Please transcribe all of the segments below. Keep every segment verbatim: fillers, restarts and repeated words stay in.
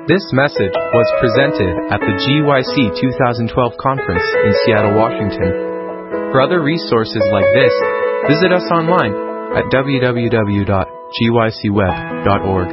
This message was presented at the G Y C twenty twelve conference in Seattle, Washington. For other resources like this, visit us online at w w w dot g y c web dot org.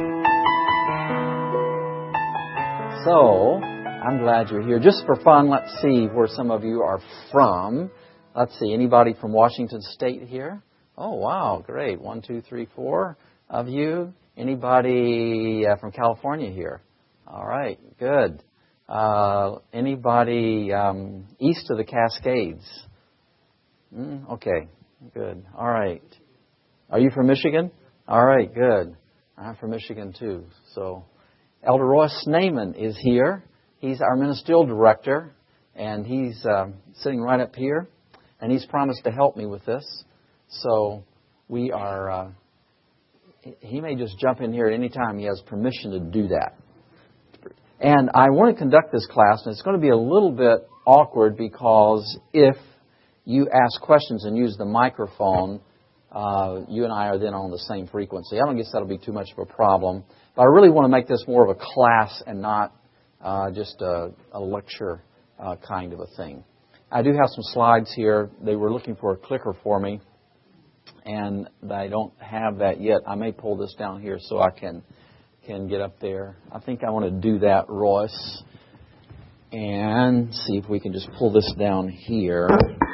So, I'm glad you're here. Just for fun, let's see where some of you are from. Let's see, anybody from Washington State here? Oh, wow, great. One, two, three, four of you. Anybody uh, from California here? All right, good. Uh, anybody um, east of the Cascades? Mm, okay, good. All right. Are you from Michigan? All right, good. I'm from Michigan too. So, Elder Roy Snayman is here. He's our ministerial director, and he's um, sitting right up here, and he's promised to help me with this. So, we are. Uh, he may just jump in here at any time. He has permission to do that. And I want to conduct this class, and it's going to be a little bit awkward because if you ask questions and use the microphone, uh, you and I are then on the same frequency. I don't guess that'll be too much of a problem. But I really want to make this more of a class and not uh, just a, a lecture uh, kind of a thing. I do have some slides here. They were looking for a clicker for me, and I don't have that yet. I may pull this down here so I can... can get up there. I think I want to do that, Royce. And see if we can just pull this down here.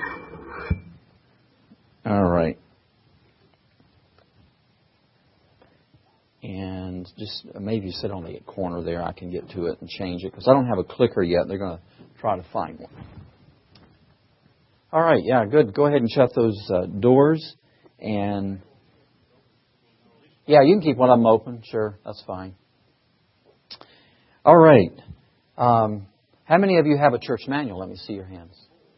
All right. And just maybe sit on the corner there. I can get to it and change it because I don't have a clicker yet. They're going to try to find one. All right. Yeah, good. Go ahead and shut those uh, doors. And yeah, you can keep one of them open. Sure, that's fine. All right. Um, how many of you have a church manual? Let me see your hands.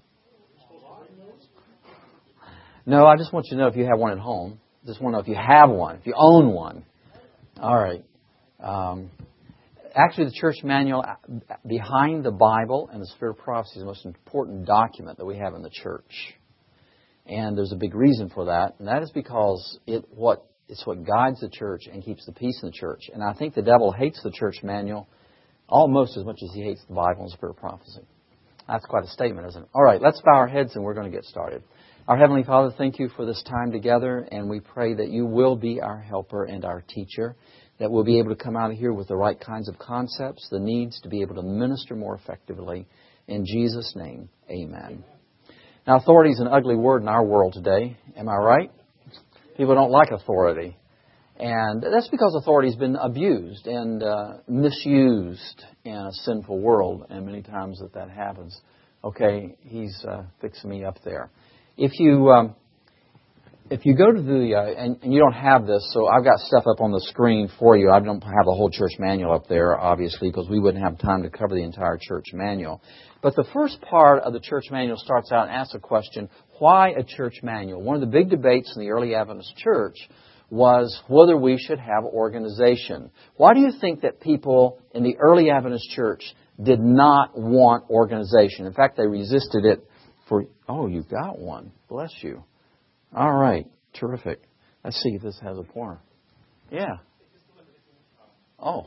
No, I just want you to know if you have one at home. Just want to know if you have one, if you own one. All right. Um, actually, the church manual behind the Bible and the Spirit of Prophecy is the most important document that we have in the church. And there's a big reason for that, and that is because it what It's what guides the church and keeps the peace in the church. And I think the devil hates the church manual almost as much as he hates the Bible and the Spirit of Prophecy. That's quite a statement, isn't it? All right, let's bow our heads and we're going to get started. Our Heavenly Father, thank you for this time together, and we pray that you will be our helper and our teacher, that we'll be able to come out of here with the right kinds of concepts, the needs to be able to minister more effectively. In Jesus' name, amen. Now, authority is an ugly word in our world today. Am I right? People don't like authority. And that's because authority has been abused and uh, misused in a sinful world. And many times that that happens. Okay, he's uh, fixing me up there. If you um, if you go to the, uh, and, and you don't have this, so I've got stuff up on the screen for you. I don't have the whole church manual up there, obviously, because we wouldn't have time to cover the entire church manual. But the first part of the church manual starts out and asks a question, why a church manual? One of the big debates in the early Adventist church was whether we should have organization. Why do you think that people in the early Adventist church did not want organization? In fact, they resisted it for, oh, you've got one. Bless you. All right. Terrific. Let's see if this has a pointer. Yeah. Oh.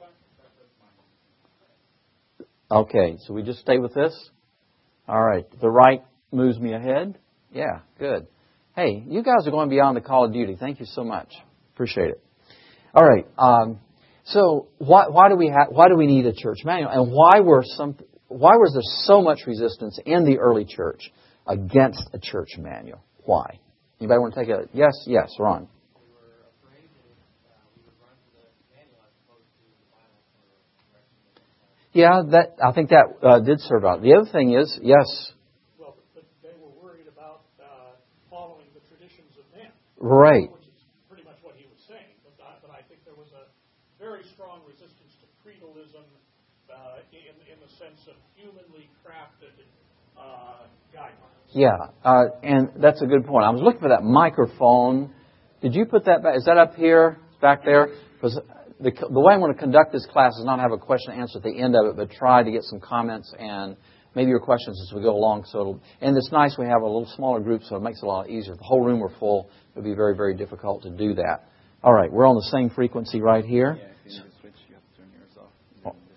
Okay, so we just stay with this? All right. The right moves me ahead? Yeah, good. Hey, you guys are going beyond the call of duty. Thank you so much. Appreciate it. All right. Um, so why, why do we have, why do we need a church manual? And why were some why was there so much resistance in the early church against a church manual? Why? Anybody want to take a yes? Yes, Ron. Yeah, that I think that uh, did serve out. The other thing is, yes. Well, but they were worried about uh, following the traditions of men. Right. Which is pretty much what he was saying. But I, but I think there was a very strong resistance to creedalism uh, in, in the sense of humanly crafted uh, guidelines. Yeah, uh, and that's a good point. I was looking for that microphone. Did you put that back? Is that up here? Back there? Because The, the way I want to conduct this class is not have a question and answer at the end of it, but try to get some comments and maybe your questions as we go along. So it'll, and it's nice we have a little smaller group, so it makes it a lot easier. If the whole room were full, it would be very, very difficult to do that. All right, we're on the same frequency right here. Yeah, if you need to switch, you have to turn yours off.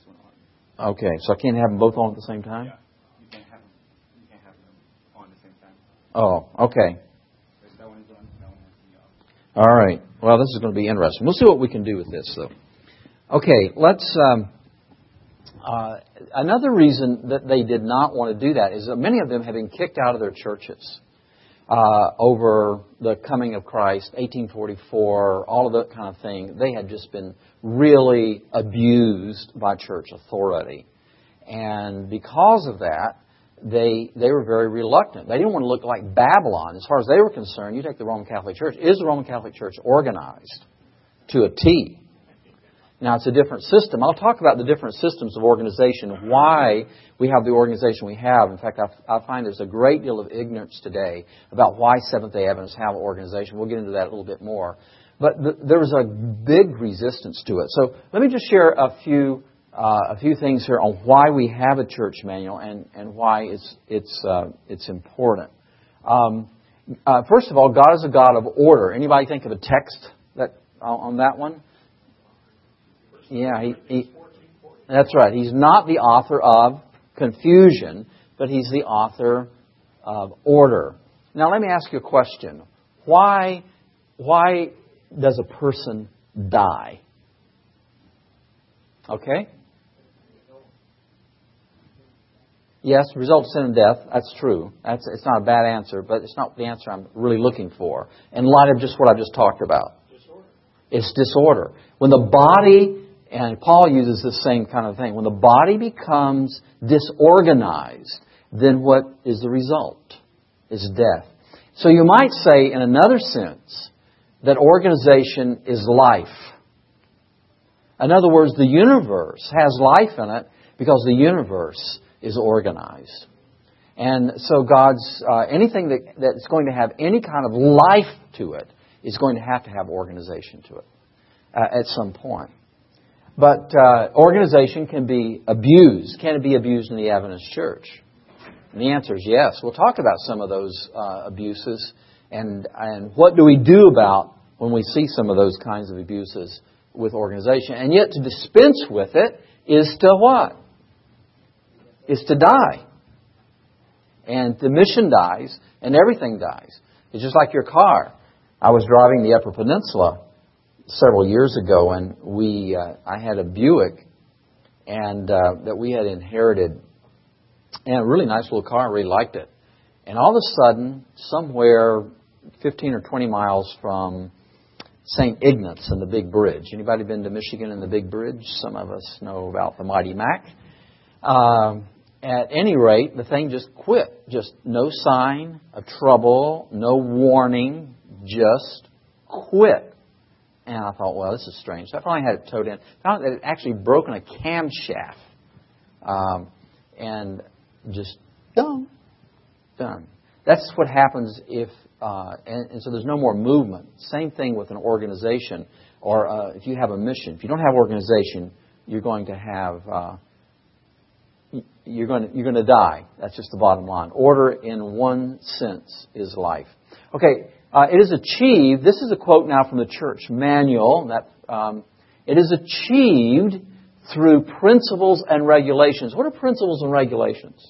Okay, so I can't have them both on at the same time? Yeah. You can't have them, you can't have them on at the same time. Oh, okay. Because that one is on, that one has to be off. All right. Well, this is going to be interesting. We'll see what we can do with this, though. Okay, let's... Um, uh, another reason that they did not want to do that is that many of them have been kicked out of their churches uh, over the coming of Christ, eighteen forty-four, all of that kind of thing. They had just been really abused by church authority. And because of that, they they were very reluctant. They didn't want to look like Babylon. As far as they were concerned, you take the Roman Catholic Church. Is the Roman Catholic Church organized to a T? Now, it's a different system. I'll talk about the different systems of organization, why we have the organization we have. In fact, I, I find there's a great deal of ignorance today about why Seventh-day Adventists have an organization. We'll get into that a little bit more. But the, there was a big resistance to it. So let me just share a few uh, a few things here on why we have a church manual and, and why it's it's uh, it's important. Um, uh, first of all, God is a God of order. Anybody think of a text that on that one? Yeah, he, he, that's right. He's not the author of confusion, but he's the author of order. Now, let me ask you a question. Why, why does a person die? Okay? Yes, result of sin and death. That's true. That's, it's not a bad answer, but it's not the answer I'm really looking for. In light of just what I just talked about. Disorder. It's disorder. When the body... And Paul uses the same kind of thing. When the body becomes disorganized, then what is the result? Is death. So you might say, in another sense, that organization is life. In other words, the universe has life in it because the universe is organized. And so God's, uh, anything that, that's going to have any kind of life to it is going to have to have organization to it uh, at some point. But uh, organization can be abused. Can it be abused in the Adventist Church? And the answer is yes. We'll talk about some of those uh, abuses and and what do we do about when we see some of those kinds of abuses with organization. And yet to dispense with it is to what? Is to die. And the mission dies and everything dies. It's just like your car. I was driving the Upper Peninsula several years ago, and we uh, I had a Buick, and uh, that we had inherited, and a really nice little car. I really liked it. And all of a sudden, somewhere fifteen or twenty miles from Saint Ignace and the Big Bridge. Anybody been to Michigan and the Big Bridge? Some of us know about the Mighty Mac. Um, at any rate, the thing just quit. Just no sign of trouble, no warning, just quit. And I thought, well, this is strange. So I finally had it towed in. Found that it had actually broken a camshaft. Um, and just done. Done. That's what happens if, uh, and, and so there's no more movement. Same thing with an organization or uh, if you have a mission. If you don't have organization, you're going to have, uh, you're going to, you're going to die. That's just the bottom line. Order in one sense is life. Okay. Uh, it is achieved, this is a quote now from the church manual, that um, it is achieved through principles and regulations. What are principles and regulations?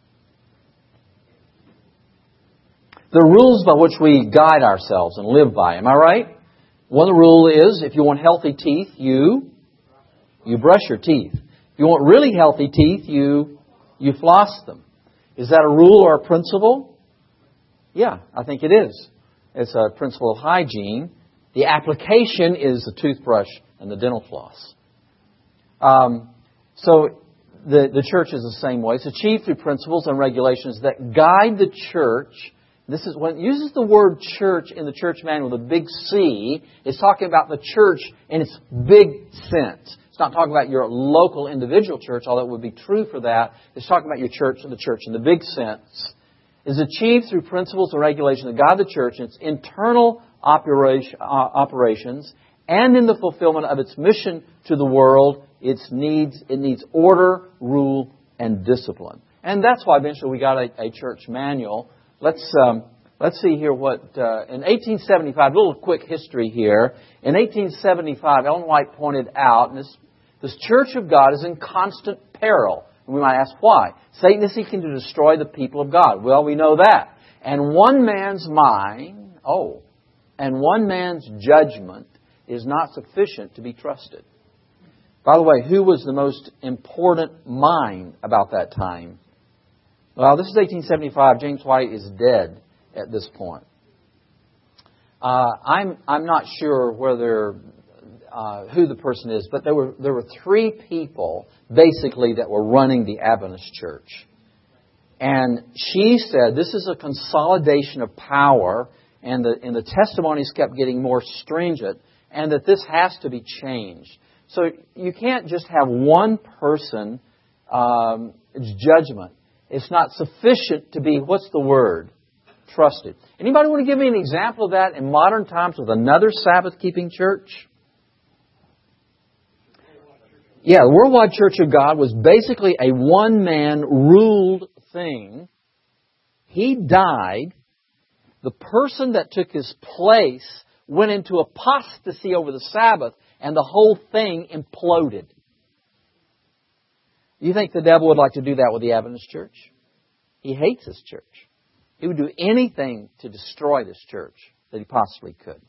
The rules by which we guide ourselves and live by. Am I right? One rule is, if you want healthy teeth, you you brush your teeth. If you want really healthy teeth, you you floss them. Is that a rule or a principle? Yeah, I think it is. It's a principle of hygiene. The application is the toothbrush and the dental floss. Um, so the, the church is the same way. It's achieved through principles and regulations that guide the church. This is when it uses the word church in the church manual, the big C, it's talking about the church in its big sense. It's not talking about your local individual church, although it would be true for that. It's talking about your church and the church in the big sense. Is achieved through principles and regulations that guide the church in its internal operation, uh, operations and in the fulfillment of its mission to the world. Its needs, it needs order, rule, and discipline. And that's why eventually we got a, a church manual. Let's um, let's see here what uh, in eighteen seventy-five. A little quick history here. In eighteen seventy-five, Ellen White pointed out, and this The church of God is in constant peril. And we might ask why. Satan is seeking to destroy the people of God. Well, we know that. And one man's mind, oh, and one man's judgment is not sufficient to be trusted. By the way, who was the most important mind about that time? Well, this is eighteen seventy-five. James White is dead at this point. Uh, I'm I'm not sure whether uh, who the person is, but there were there were three people basically that were running the Adventist church, and she said this is a consolidation of power, and the and the testimonies kept getting more stringent, and that this has to be changed. So you can't just have one person um, judgment. It's not sufficient to be, what's the word? Trusted. Anybody want to give me an example of that in modern times with another Sabbath-keeping church? Yeah, the Worldwide Church of God was basically a one-man ruled thing. He died. The person that took his place went into apostasy over the Sabbath, and the whole thing imploded. You think the devil would like to do that with the Adventist church? He hates this church. He would do anything to destroy this church that he possibly could.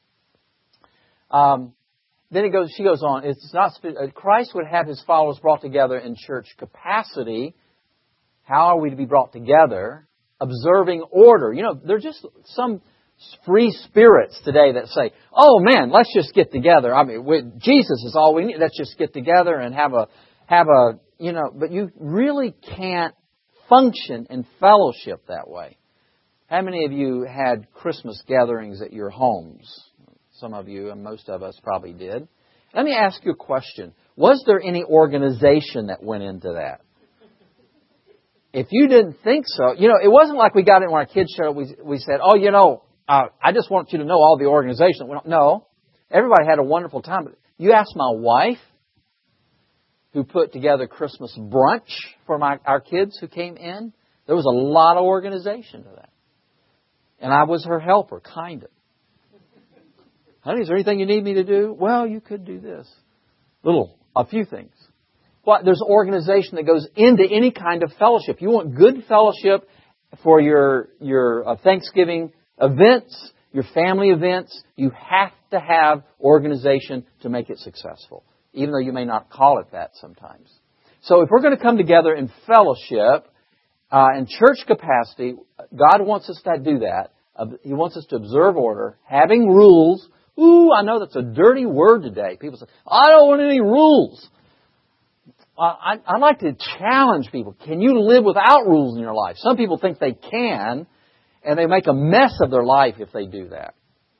Um, then it goes. She goes on. It's not. Christ would have His followers brought together in church capacity. How are we to be brought together? Observing order. You know, there's just some free spirits today that say, "Oh man, let's just get together. I mean, we, Jesus is all we need. Let's just get together and have a have a you know." But you really can't function in fellowship that way. How many of you had Christmas gatherings at your homes? Some of you, and most of us probably did. Let me ask you a question: was there any organization that went into that? If you didn't think so, you know, it wasn't like we got in when our kids showed up. We we said, "Oh, you know." Uh, I just want you to know all the organization. No. Everybody had a wonderful time. But you ask my wife, who put together Christmas brunch for my our kids who came in, there was a lot of organization to that. And I was her helper, kind of. Honey, is there anything you need me to do? Well, you could do this. Little, a few things. Well, there's organization that goes into any kind of fellowship. You want good fellowship for your, your uh, Thanksgiving events, your family events, you have to have organization to make it successful, even though you may not call it that sometimes. So if we're going to come together in fellowship, uh, in church capacity, God wants us to do that. Uh, he wants us to observe order, having rules. Ooh, I know that's a dirty word today. People say, I don't want any rules. Uh, I, I'd like to challenge people. Can you live without rules in your life? Some people think they can. And they make a mess of their life if they do that.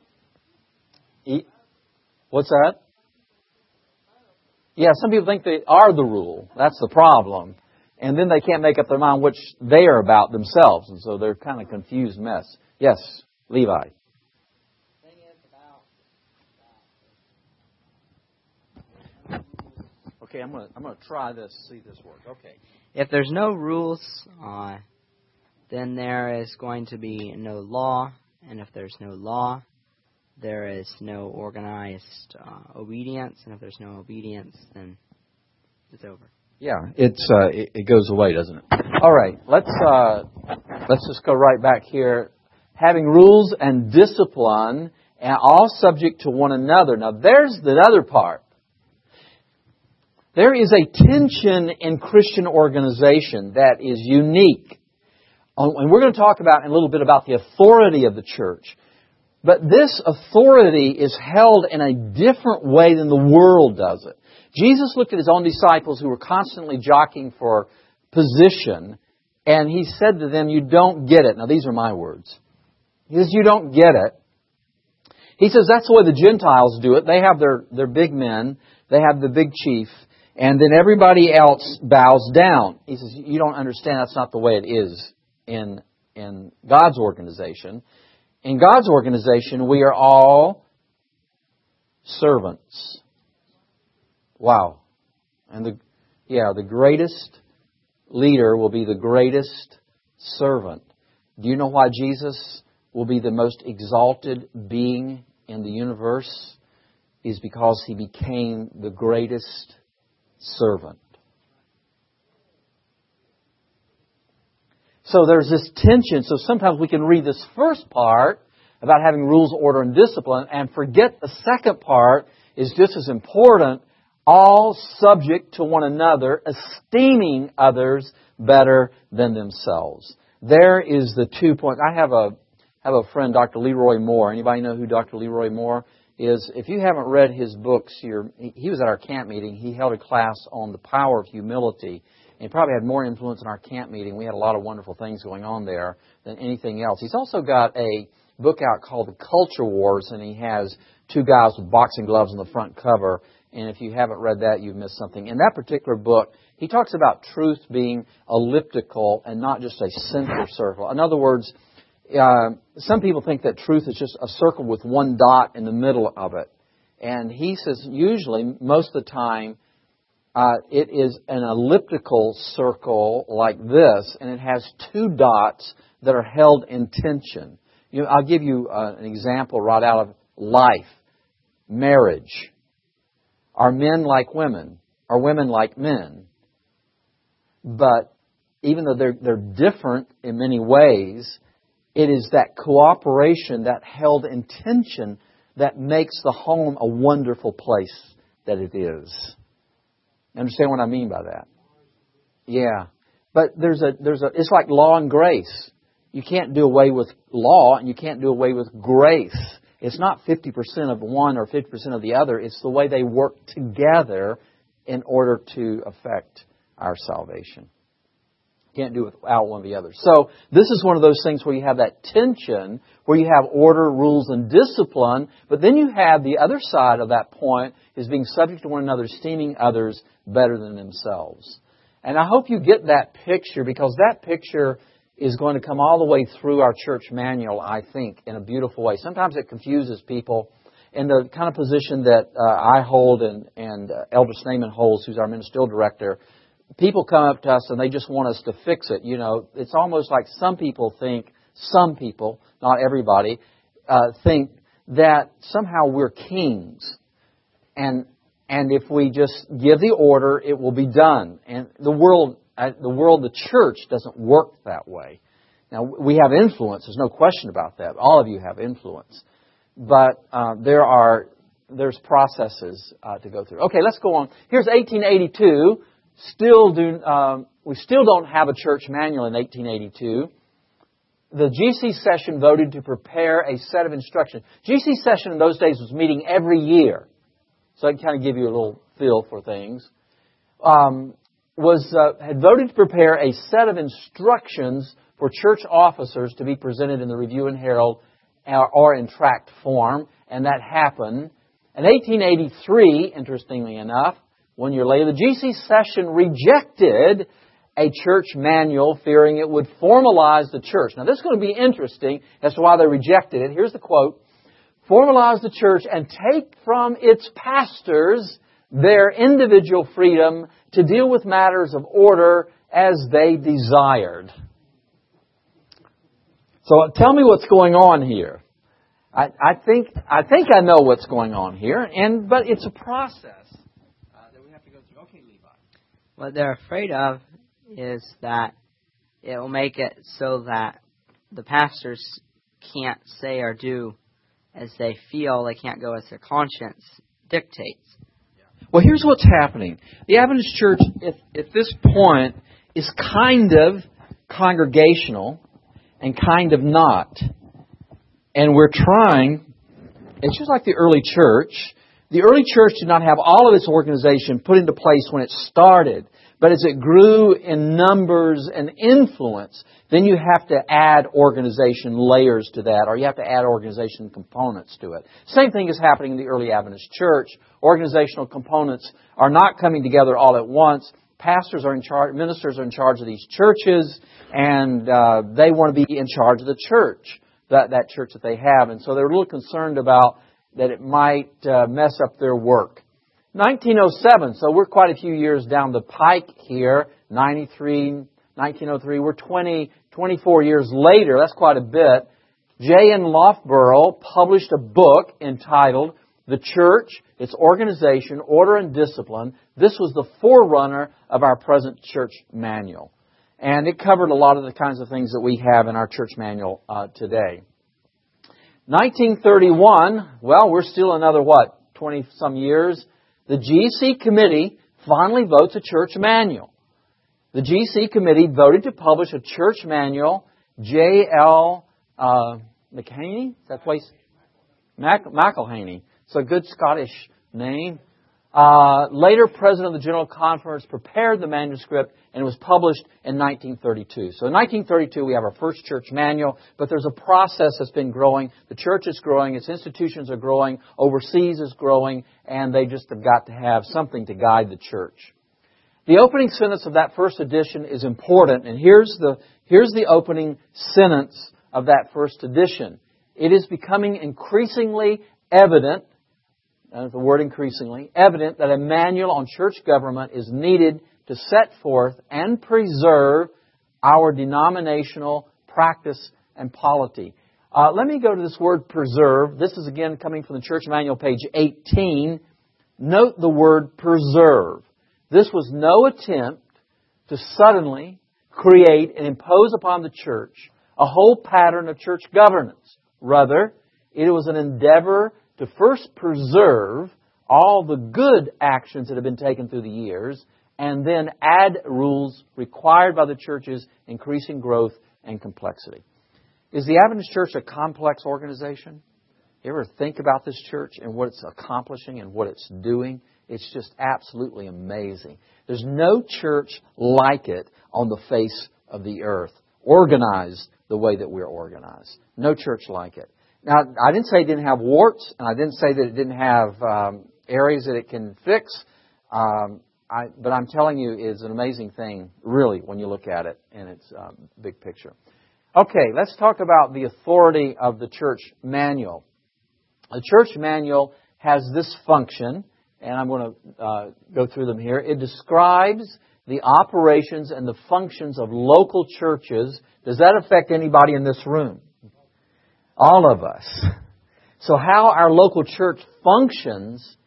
What's that? Yeah, some people think they are the rule. That's the problem. And then they can't make up their mind which they are about themselves. And so they're kind of confused mess. Yes, Levi. Okay, I'm going to I'm going to try this, see this work. Okay. If there's no rules, uh, then there is going to be no law, and if there's no law, there is no organized uh, obedience, and if there's no obedience, then it's over. Yeah, it's uh, it, it goes away, doesn't it? All right, let's uh, let's just go right back here. Having rules and discipline, and all subject to one another. Now, there's the other part. There is a tension in Christian organization that is unique. And we're going to talk about in a little bit about the authority of the church. But this authority is held in a different way than the world does it. Jesus looked at His own disciples who were constantly jockeying for position, and He said to them, you don't get it. Now, these are my words. He says, you don't get it. He says, that's the way the Gentiles do it. They have their, their big men. They have the big chief. And then everybody else bows down. He says, you don't understand. That's not the way it is in, in God's organization. In God's organization, we are all servants. Wow. And the, yeah, the greatest leader will be the greatest servant. Do you know why Jesus will be the most exalted being in the universe? Is because He became the greatest servant. So there's this tension. So sometimes we can read this first part about having rules, order, and discipline and forget the second part is just as important, all subject to one another, esteeming others better than themselves. There is the two points. I have a have a friend, Doctor Leroy Moore. Anybody know who Doctor Leroy Moore is? If you haven't read his books, you're, he was at our camp meeting. He held a class on the power of humility. And he probably had more influence in our camp meeting. We had a lot of wonderful things going on there than anything else. He's also got a book out called The Culture Wars, and he has two guys with boxing gloves on the front cover. And if you haven't read that, you've missed something. In that particular book, he talks about truth being elliptical and not just a center circle. In other words, uh, some people think that truth is just a circle with one dot in the middle of it. And he says usually, most of the time, Uh, it is an elliptical circle like this, and it has two dots that are held in tension. You know, I'll give you uh, an example right out of life. Marriage. Are men like women? Are women like men? But even though they're, they're different in many ways, it is that cooperation, that held in tension, that makes the home a wonderful place that it is. Understand what I mean by that? Yeah. But there's a, there's a, it's like law and grace. You can't do away with law and you can't do away with grace. It's not fifty percent of one or fifty percent of the other. It's the way they work together in order to affect our salvation. Can't do it without one or the other. So this is one of those things where you have that tension, where you have order, rules, and discipline, but then you have the other side of that point is being subject to one another, esteeming others better than themselves. And I hope you get that picture, because that picture is going to come all the way through our church manual, I think, in a beautiful way. Sometimes it confuses people. In the kind of position that uh, I hold and, and uh, Elder Snyman holds, who's our ministerial director, people come up to us and they just want us to fix it. You know, it's almost like some people think, some people, not everybody, uh, think that somehow we're kings. And and if we just give the order, it will be done. And the world, uh, the world, the church doesn't work that way. Now, we have influence. There's no question about that. All of you have influence. But uh, there are there's processes uh, to go through. Okay, let's go on. Here's eighteen eighty-two. Still do um, we still don't have a church manual in eighteen eighty-two. The G C session voted to prepare a set of instructions. G C session in those days was meeting every year, so I can kind of give you a little feel for things. Um, was uh, had voted to prepare a set of instructions for church officers to be presented in the Review and Herald or, or in tract form, and that happened. In eighteen eighty-three, interestingly enough, one year later, the G C session rejected a church manual, fearing it would formalize the church. Now, this is going to be interesting as to why they rejected it. Here's the quote. Formalize the church and take from its pastors their individual freedom to deal with matters of order as they desired. So tell me what's going on here. I, I think I think I know what's going on here, and but it's a process uh, that we have to go through. Okay, Levi. What they're afraid of is that it will make it so that the pastors can't say or do as they feel. They can't go as their conscience dictates. Well, here's what's happening. The Adventist Church, at, at this point, is kind of congregational and kind of not. And we're trying, it's just like the early church. The early church did not have all of its organization put into place when it started. But as it grew in numbers and influence, then you have to add organization layers to that, or you have to add organization components to it. Same thing is happening in the early Adventist church. Organizational components are not coming together all at once. Pastors are in charge, ministers are in charge of these churches, and uh, they want to be in charge of the church, that, that church that they have. And so they're a little concerned about that it might uh, mess up their work. nineteen oh seven, so we're quite a few years down the pike here, ninety-three, nineteen oh three, we're twenty, twenty-four years later, that's quite a bit. J N Loughborough published a book entitled the church, its organization, order, and discipline. This was the forerunner of our present church manual. And it covered a lot of the kinds of things that we have in our church manual uh, today. nineteen thirty-one, well, we're still another, what, twenty-some years. The G C Committee finally votes a church manual. The G C Committee voted to publish a church manual. J L Uh, McHaney? Is that place? Mac- McElhaney. It's a good Scottish name. Uh, later, President of the General Conference prepared the manuscript and it was published in nineteen thirty-two. So in nineteen thirty-two, we have our first church manual, but there's a process that's been growing. The church is growing, its institutions are growing, overseas is growing, and they just have got to have something to guide the church. The opening sentence of that first edition is important, and here's the, here's the opening sentence of that first edition. It is becoming increasingly evident, uh, the word increasingly, evident that a manual on church government is needed to set forth and preserve our denominational practice and polity. Uh, let me go to this word preserve. This is again coming from the church manual, page eighteen. Note the word preserve. This was no attempt to suddenly create and impose upon the church a whole pattern of church governance. Rather, it was an endeavor to first preserve all the good actions that have been taken through the years and then add rules required by the church's increasing growth and complexity. Is the Adventist Church a complex organization? You ever think about this church and what it's accomplishing and what it's doing? It's just absolutely amazing. There's no church like it on the face of the earth, organized the way that we're organized. No church like it. Now, I didn't say it didn't have warts, and I didn't say that it didn't have um, areas that it can fix, um, I, but I'm telling you, it's an amazing thing, really, when you look at it in its um, big picture. Okay, let's talk about the authority of the church manual. The church manual has this function, and I'm going to uh, go through them here. It describes the operations and the functions of local churches. Does that affect anybody in this room? All of us. So how our local church functions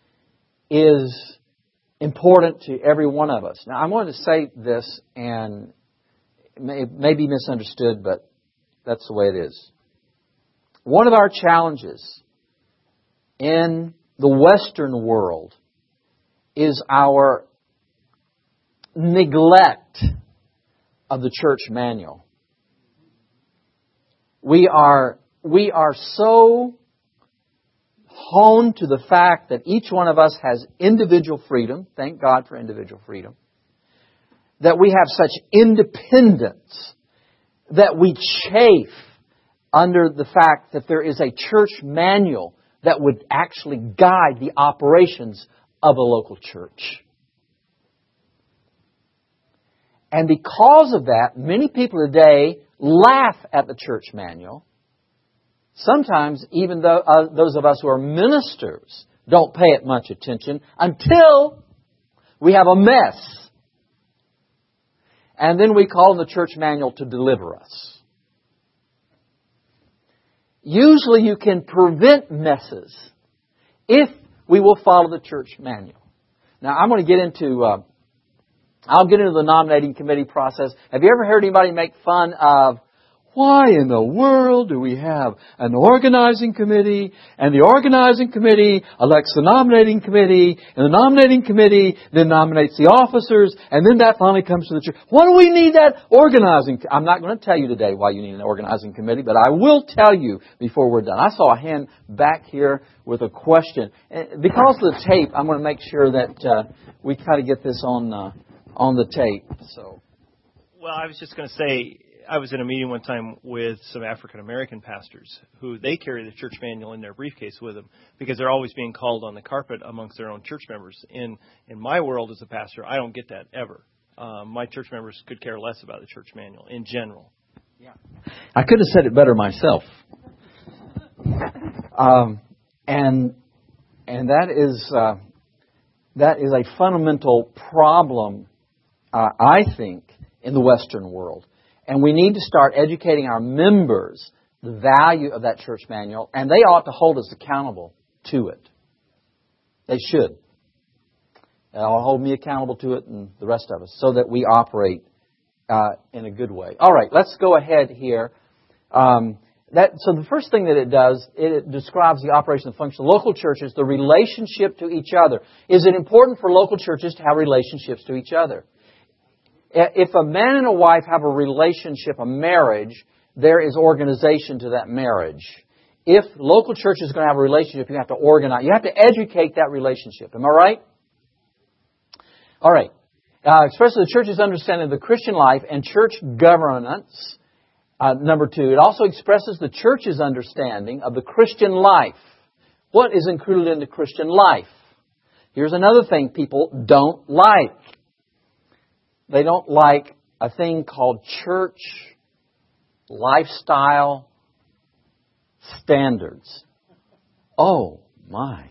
is important to every one of us. Now, I wanted to say this, and it may, it may be misunderstood, but that's the way it is. One of our challenges in the Western world is our neglect of the church manual. We are, we are so honed to the fact that each one of us has individual freedom. Thank God for individual freedom. That we have such independence that we chafe under the fact that there is a church manual that would actually guide the operations of a local church. And because of that, many people today laugh at the church manual. Sometimes even though, uh, those of us who are ministers don't pay it much attention until we have a mess. And then we call on the church manual to deliver us. Usually you can prevent messes if we will follow the church manual. Now I'm going to get into, uh, I'll get into the nominating committee process. Have you ever heard anybody make fun of, why in the world do we have an organizing committee, and the organizing committee elects the nominating committee, and the nominating committee then nominates the officers, and then that finally comes to the church. Why do we need that organizing? I'm not going to tell you today why you need an organizing committee, but I will tell you before we're done. I saw a hand back here with a question. Because of the tape, I'm going to make sure that uh, we try to get this on uh, on the tape. So, well, I was just going to say, I was in a meeting one time with some African-American pastors who they carry the church manual in their briefcase with them because they're always being called on the carpet amongst their own church members. In in my world as a pastor, I don't get that ever. Um, my church members could care less about the church manual in general. Yeah, I could have said it better myself. Um, and and that is uh, that is a fundamental problem, uh, I think, in the Western world. And we need to start educating our members the value of that church manual, and they ought to hold us accountable to it. They should. They'll hold me accountable to it and the rest of us so that we operate uh, in a good way. All right, let's go ahead here. Um, that, so the first thing that it does, it describes the operation and function of local churches, the relationship to each other. Is it important for local churches to have relationships to each other? If a man and a wife have a relationship, a marriage, there is organization to that marriage. If local church is going to have a relationship, you have to organize. You have to educate that relationship. Am I right? All right. Uh, especially the church's understanding of the Christian life and church governance. Uh, number two, it also expresses the church's understanding of the Christian life. What is included in the Christian life? Here's another thing people don't like. They don't like a thing called church lifestyle standards. Oh, my.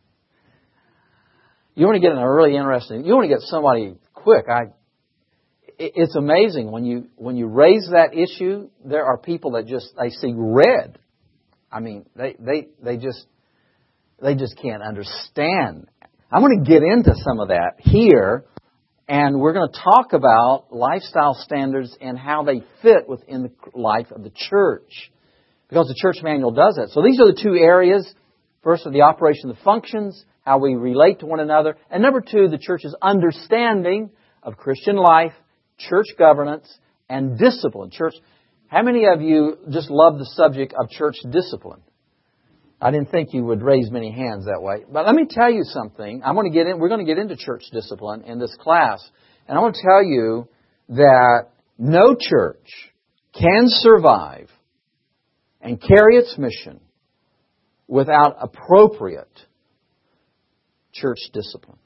You want to get in a really interesting, you want to get somebody quick. I, it's amazing when you, when you raise that issue, there are people that just, they see red. I mean, they, they, they just, they just can't understand. I'm going to get into some of that here, and we're going to talk about lifestyle standards and how they fit within the life of the church. Because the church manual does that. So these are the two areas. First, are the operation of the functions, how we relate to one another. And number two, the church's understanding of Christian life, church governance, and discipline. Church, how many of you just love the subject of church discipline? I didn't think you would raise many hands that way. But let me tell you something. I'm going to get in, we're going to get into church discipline in this class. And I want to tell you that no church can survive and carry its mission without appropriate church discipline.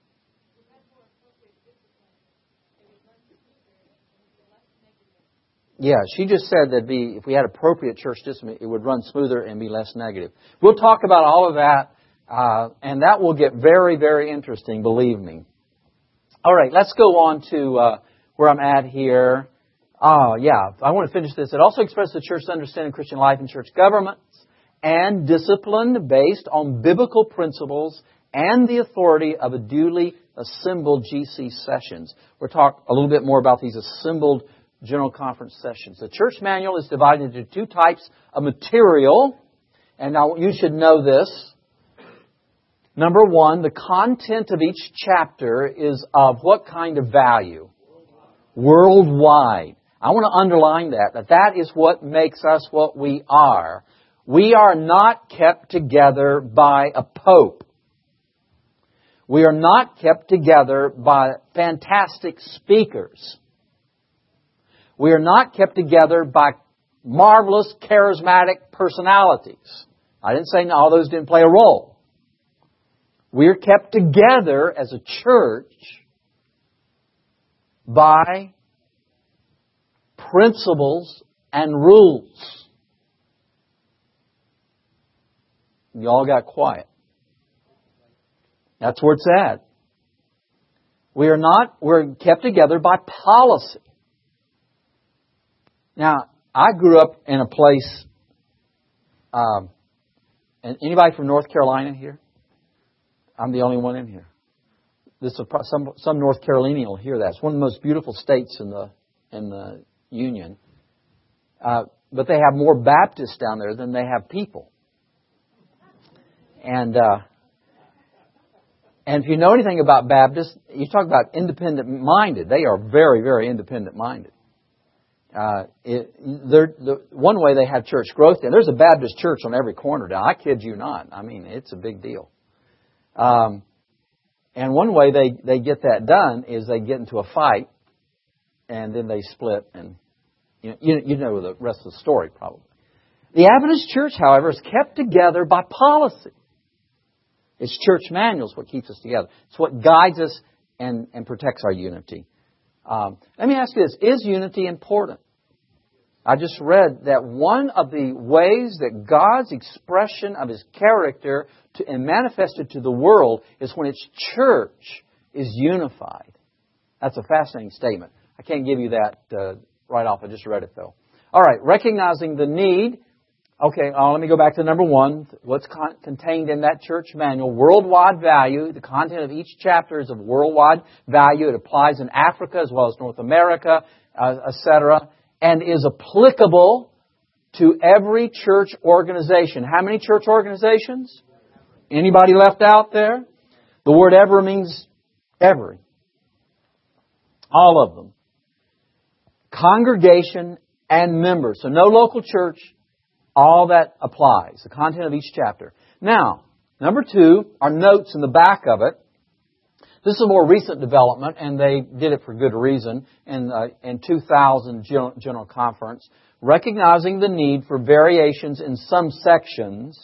Yeah, she just said that be if we had appropriate church discipline, it would run smoother and be less negative. We'll talk about all of that, uh, and that will get very, very interesting, believe me. All right, let's go on to uh, where I'm at here. Oh, yeah, I want to finish this. It also expresses the church's understanding of Christian life and church governments and discipline based on biblical principles and the authority of a duly assembled G C sessions. We'll talk a little bit more about these assembled General Conference sessions. The church manual is divided into two types of material, and now you should know this. Number one, the content of each chapter is of what kind of value? Worldwide. I want to underline that, that that is what makes us what we are. We are not kept together by a pope. We are not kept together by fantastic speakers. We are not kept together by marvelous, charismatic personalities. I didn't say all those didn't play a role. We are kept together as a church by principles and rules. You all got quiet. That's where it's at. We are not, we're kept together by policy. Now, I grew up in a place, um, and anybody from North Carolina here? I'm the only one in here. This is some some North Carolinian will hear that. It's one of the most beautiful states in the in the Union. Uh, but they have more Baptists down there than they have people. And uh, and if you know anything about Baptists, you talk about independent-minded. They are very, very independent-minded. Uh, it, the one way they have church growth, and there's a Baptist church on every corner now. I kid you not. I mean, it's a big deal. Um, and one way they, they get that done is they get into a fight, and then they split, and you know, you, you know the rest of the story probably. The Adventist church, however, is kept together by policy. It's church manuals what keeps us together. It's what guides us and, and protects our unity. Um, let me ask you this. Is unity important? I just read that one of the ways that God's expression of His character to, and manifested to the world is when its church is unified. That's a fascinating statement. I can't give you that uh, right off. I just read it, though. All right. Recognizing the need Okay, uh, let me go back to number one. What's con- contained in that church manual? Worldwide value. The content of each chapter is of worldwide value. It applies in Africa as well as North America, uh, et cetera, and is applicable to every church organization. How many church organizations? Anybody left out there? The word ever means every. All of them. Congregation and members. So no local church. All that applies. The content of each chapter. Now, number two are notes in the back of it. This is a more recent development, and they did it for good reason in, uh, in two thousand General, General Conference, recognizing the need for variations in some sections.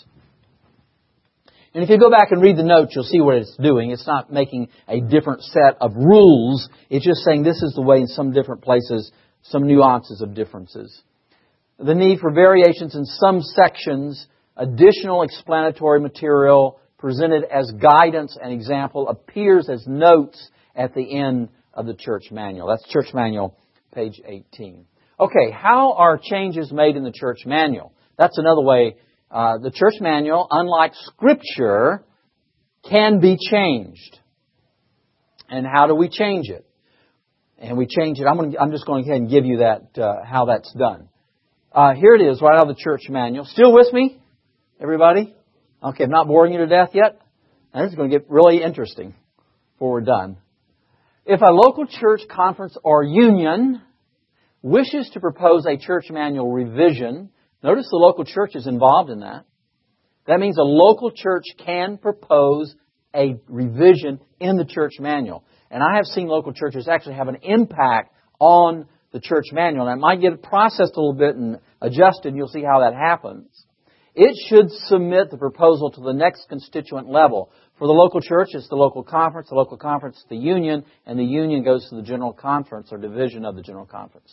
And if you go back and read the notes, you'll see what it's doing. It's not making a different set of rules. It's just saying this is the way in some different places, some nuances of differences. The need for variations in some sections, additional explanatory material presented as guidance and example appears as notes at the end of the church manual. That's church manual, page eighteen. Okay, how are changes made in the church manual? That's another way. Uh, the church manual, unlike Scripture, can be changed. And how do we change it? And we change it. I'm, going to, I'm just going to go ahead and give you that uh, how that's done. Uh, here it is, right out of the church manual. Still with me, everybody? Okay, I'm not boring you to death yet. Now, this is going to get really interesting before we're done. If a local church conference or union wishes to propose a church manual revision, notice the local church is involved in that. That means a local church can propose a revision in the church manual. And I have seen local churches actually have an impact on the church manual. And it might get processed a little bit and adjusted, and you'll see how that happens. It should submit the proposal to the next constituent level. For the local church, it's the local conference. The local conference, the union. And the union goes to the general conference or division of the general conference.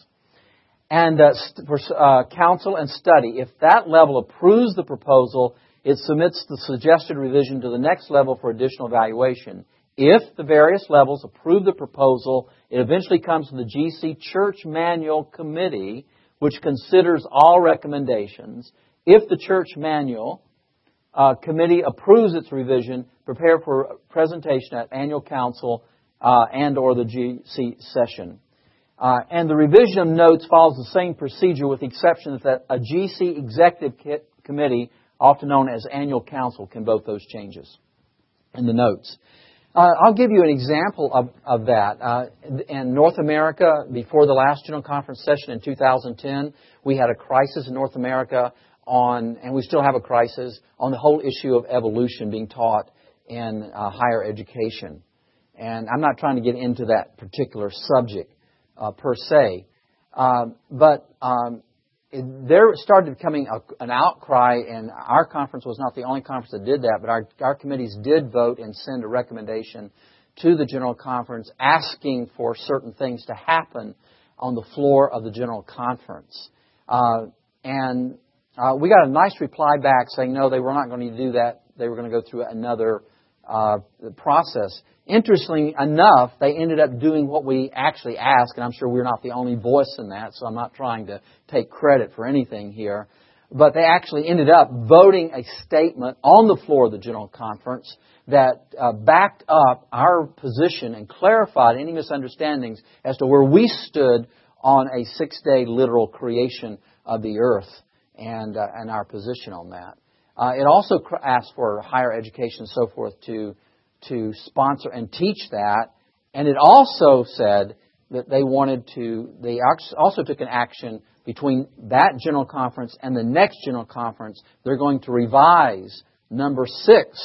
And uh, for uh, counsel and study, if that level approves the proposal, it submits the suggested revision to the next level for additional evaluation. If the various levels approve the proposal, it eventually comes to the G C Church Manual Committee, which considers all recommendations. If the Church Manual uh, Committee approves its revision, prepare for presentation at annual council uh, and or the G C session. Uh, and the revision of notes follows the same procedure with the exception that a G C Executive Committee, often known as annual council, can vote those changes in the notes. Uh, I'll give you an example of, of that. Uh, in North America, before the last General Conference session in two thousand ten, we had a crisis in North America on, and we still have a crisis, on the whole issue of evolution being taught in uh, higher education. And I'm not trying to get into that particular subject uh, per se, uh, but um, it, there started becoming a, an outcry, and our conference was not the only conference that did that, but our, our committees did vote and send a recommendation to the General Conference asking for certain things to happen on the floor of the General Conference. Uh, and uh, we got a nice reply back saying, no, they were not going to do that. They were going to go through another uh, process. Interestingly enough, they ended up doing what we actually asked, and I'm sure we're not the only voice in that, so I'm not trying to take credit for anything here. But they actually ended up voting a statement on the floor of the General Conference that uh, backed up our position and clarified any misunderstandings as to where we stood on a six-day literal creation of the earth and, uh, and our position on that. Uh, it also asked for higher education and so forth to to sponsor and teach that. And it also said that they wanted to, they also took an action between that General Conference and the next General Conference. They're going to revise number six,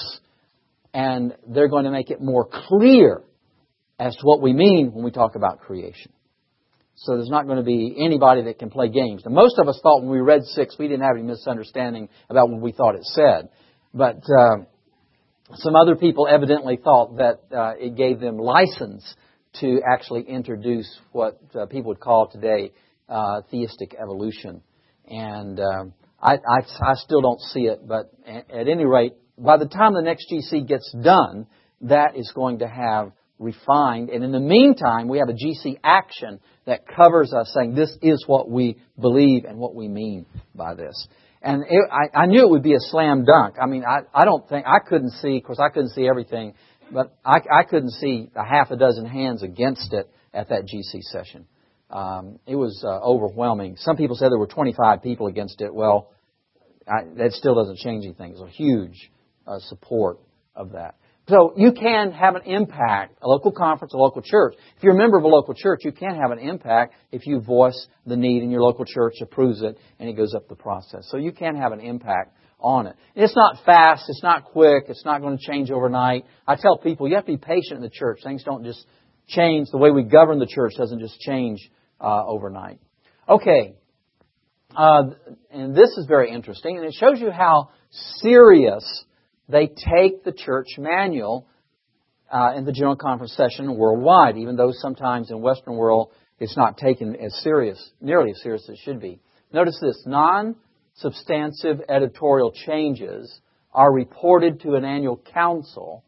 and they're going to make it more clear as to what we mean when we talk about creation. So there's not going to be anybody that can play games. Now, most of us thought when we read six, we didn't have any misunderstanding about what we thought it said. But uh, some other people evidently thought that uh, it gave them license to actually introduce what uh, people would call today uh, theistic evolution. And um, I, I, I still don't see it, but at any rate, by the time the next G C gets done, that is going to have refined. And in the meantime, we have a G C action that covers us saying this is what we believe and what we mean by this. And it, I, I knew it would be a slam dunk. I mean, I, I don't think, I couldn't see, of course I couldn't see everything, but I, I couldn't see a half a dozen hands against it at that G C session. Um, it was uh, overwhelming. Some people said there were twenty-five people against it. Well, I, that still doesn't change anything. It's a huge uh, support of that. So you can have an impact, a local conference, a local church. If you're a member of a local church, you can have an impact if you voice the need and your local church approves it and it goes up the process. So you can have an impact on it. It's not fast. It's not quick. It's not going to change overnight. I tell people you have to be patient in the church. Things don't just change. The way we govern the church doesn't just change uh, overnight. Okay. Uh, and this is very interesting. And it shows you how serious they take the church manual uh, in the General Conference session worldwide, even though sometimes in Western world it's not taken as serious, nearly as serious as it should be. Notice this, non-substantive editorial changes are reported to an annual council,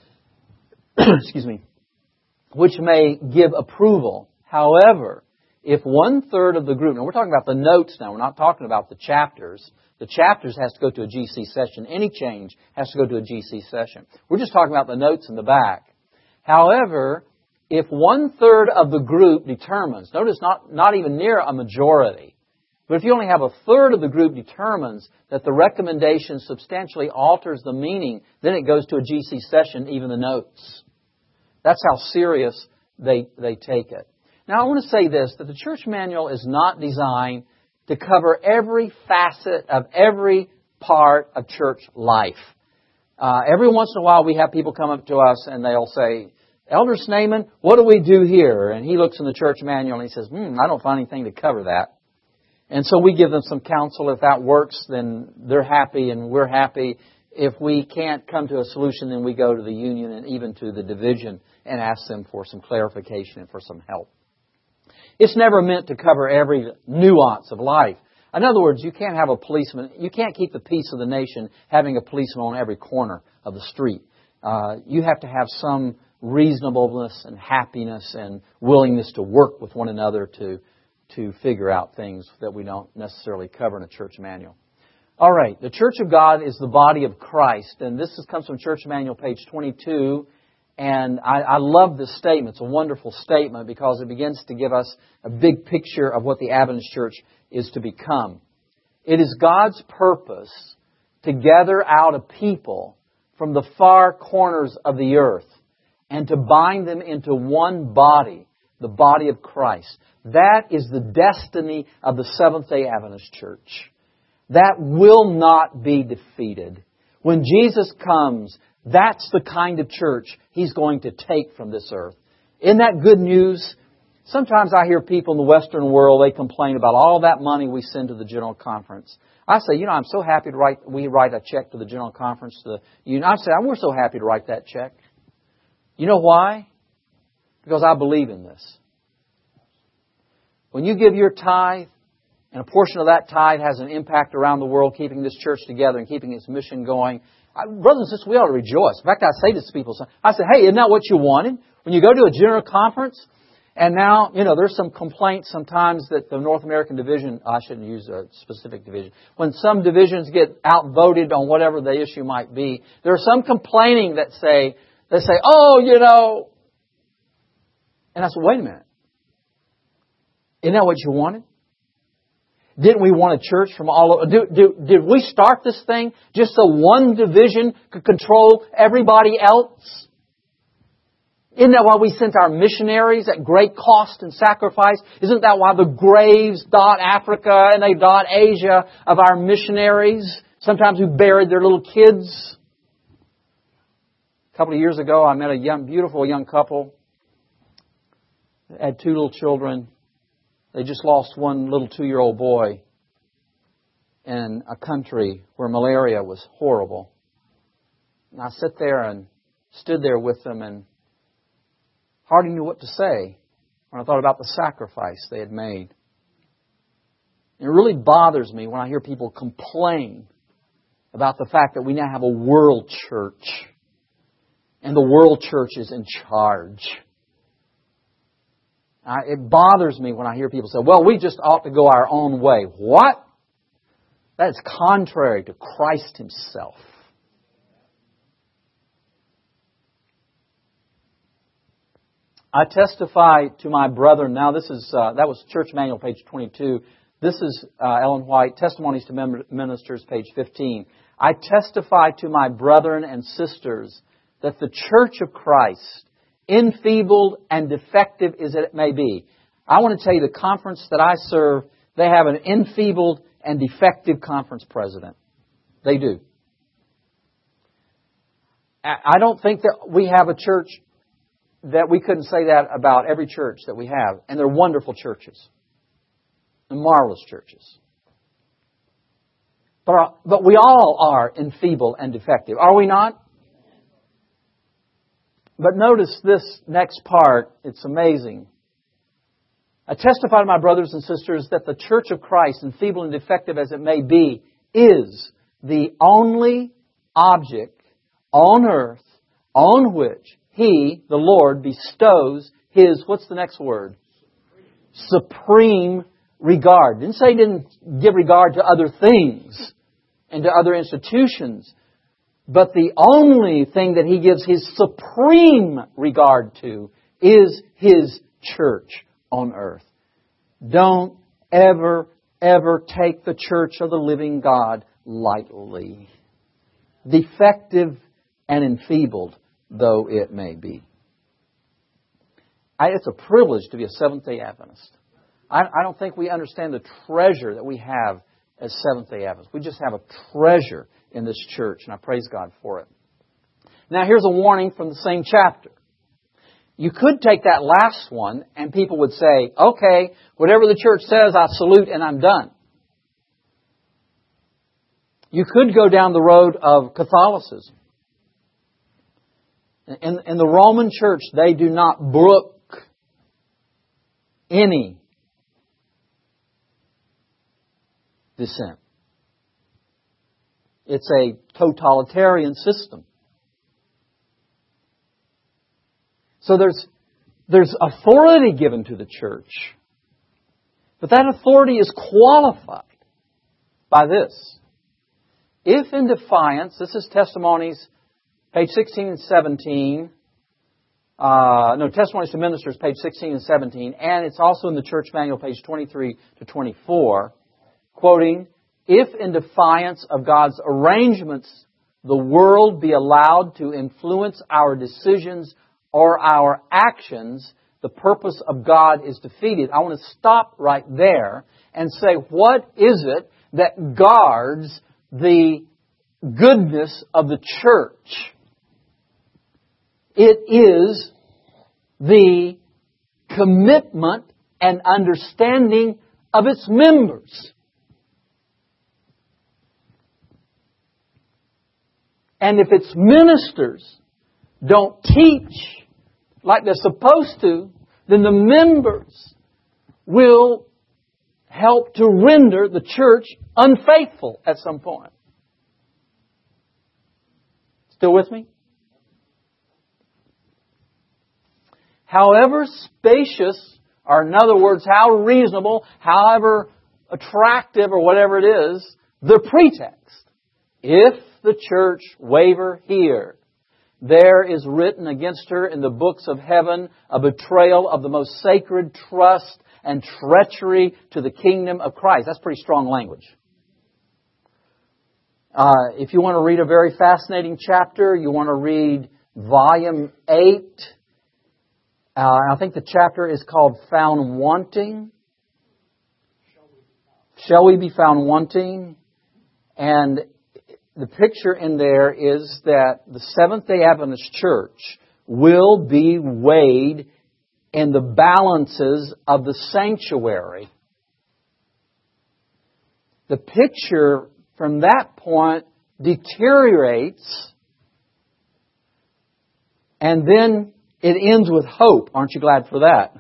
excuse me, which may give approval. However, if one-third of the group, now we're talking about the notes now, we're not talking about the chapters. The chapters has to go to a G C session. Any change has to go to a G C session. We're just talking about the notes in the back. However, if one-third of the group determines, notice not, not even near a majority, but if you only have a third of the group determines that the recommendation substantially alters the meaning, then it goes to a G C session, even the notes. That's how serious they, they take it. Now, I want to say this, that the church manual is not designed to cover every facet of every part of church life. Uh, every once in a while we have people come up to us and they'll say, Elder Snyman, what do we do here? And he looks in the church manual and he says, hmm, I don't find anything to cover that. And so we give them some counsel. If that works, then they're happy and we're happy. If we can't come to a solution, then we go to the union and even to the division and ask them for some clarification and for some help. It's never meant to cover every nuance of life. In other words, you can't have a policeman, you can't keep the peace of the nation having a policeman on every corner of the street. Uh, you have to have some reasonableness and happiness and willingness to work with one another to, to figure out things that we don't necessarily cover in a church manual. All right, the Church of God is the body of Christ, and this is, comes from Church Manual, page twenty-two. And I, I love this statement. It's a wonderful statement because it begins to give us a big picture of what the Adventist Church is to become. It is God's purpose to gather out a people from the far corners of the earth and to bind them into one body, the body of Christ. That is the destiny of the Seventh-day Adventist Church. That will not be defeated. When Jesus comes, that's the kind of church He's going to take from this earth. Isn't that good news? Sometimes I hear people in the Western world, they complain about all that money we send to the General Conference. I say, you know, I'm so happy to write, we write a check to the General Conference. To the union. I say, we're so happy to write that check. You know why? Because I believe in this. When you give your tithe, and a portion of that tithe has an impact around the world, keeping this church together and keeping its mission going, I, brothers and sisters, we ought to rejoice. In fact, I say this to people. I say, hey, isn't that what you wanted? When you go to a General Conference, and now, you know, there's some complaints sometimes that the North American division, I shouldn't use a specific division, when some divisions get outvoted on whatever the issue might be, there are some complaining that say, they say, oh, you know, and I said, wait a minute. Isn't that what you wanted? Didn't we want a church from all over? Do, do, did we start this thing just so one division could control everybody else? Isn't that why we sent our missionaries at great cost and sacrifice? Isn't that why the graves dot Africa and they dot Asia of our missionaries? Sometimes who buried their little kids. A couple of years ago, I met a young, beautiful young couple. They had two little children. They just lost one little two-year-old boy in a country where malaria was horrible. And I sat there and stood there with them and hardly knew what to say when I thought about the sacrifice they had made. It really bothers me when I hear people complain about the fact that we now have a world church and the world church is in charge. Uh, it bothers me when I hear people say, well, we just ought to go our own way. What? That is contrary to Christ Himself. I testify to my brethren. Now, this is uh, that was Church Manual, page twenty-two. This is uh, Ellen White, Testimonies to Mem- Ministers, page fifteen. I testify to my brethren and sisters that the Church of Christ, enfeebled and defective as it may be. I want to tell you, the conference that I serve, they have an enfeebled and defective conference president. They do. I don't think that we have a church that we couldn't say that about every church that we have. And they're wonderful churches. And marvelous churches. But, but we all are enfeebled and defective. Are we not? But notice this next part. It's amazing. I testify to my brothers and sisters that the Church of Christ, enfeebled and defective as it may be, is the only object on earth on which He, the Lord, bestows His, what's the next word? Supreme regard. Didn't say He didn't give regard to other things and to other institutions. But the only thing that He gives His supreme regard to is His church on earth. Don't ever, ever take the church of the living God lightly. Defective and enfeebled though it may be. I, it's a privilege to be a Seventh-day Adventist. I, I don't think we understand the treasure that we have as Seventh-day Adventists. We just have a treasure in this church, and I praise God for it. Now, here's a warning from the same chapter. You could take that last one, and people would say, okay, whatever the church says, I salute and I'm done. You could go down the road of Catholicism. In, in the Roman Church, they do not brook any dissent. It's a totalitarian system. So there's, there's authority given to the church. But that authority is qualified by this. If in defiance, this is Testimonies, page sixteen and seventeen. Uh, no, Testimonies to Ministers, page sixteen and seventeen. And it's also in the Church Manual, page twenty-three to twenty-four. Quoting, if in defiance of God's arrangements, the world be allowed to influence our decisions or our actions, the purpose of God is defeated. I want to stop right there and say, what is it that guards the goodness of the church? It is the commitment and understanding of its members. And if its ministers don't teach like they're supposed to, then the members will help to render the church unfaithful at some point. Still with me? However spacious, or in other words, how reasonable, however attractive or whatever it is, the pretext. If the church waver here, there is written against her in the books of heaven a betrayal of the most sacred trust and treachery to the kingdom of Christ. That's pretty strong language. Uh, if you want to read a very fascinating chapter, you want to read volume eight. Uh, I think the chapter is called Found Wanting. Shall we be found wanting? And the picture in there is that the Seventh-day Adventist Church will be weighed in the balances of the sanctuary. The picture from that point deteriorates, and then it ends with hope. Aren't you glad for that?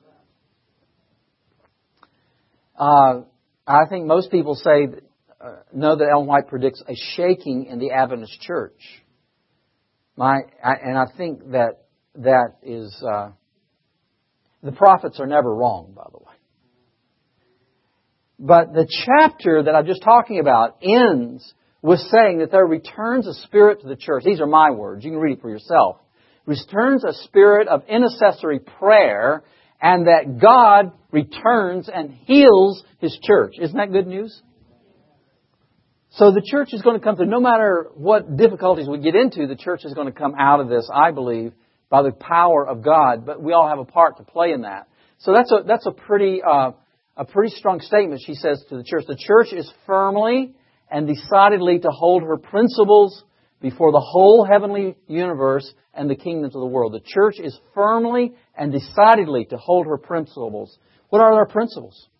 Uh, I think most people say that Uh, know that Ellen White predicts a shaking in the Adventist church. My, I, and I think that that is, uh, the prophets are never wrong, by the way. But the chapter that I'm just talking about ends with saying that there returns a spirit to the church. These are my words. You can read it for yourself. Returns a spirit of intercessory prayer, and that God returns and heals His church. Isn't that good news? So the church is going to come through. No matter what difficulties we get into, the church is going to come out of this, I believe, by the power of God. But we all have a part to play in that. So that's a that's a pretty uh, a pretty strong statement. She says to the church, the church is firmly and decidedly to hold her principles before the whole heavenly universe and the kingdoms of the world. The church is firmly and decidedly to hold her principles. What are our principles?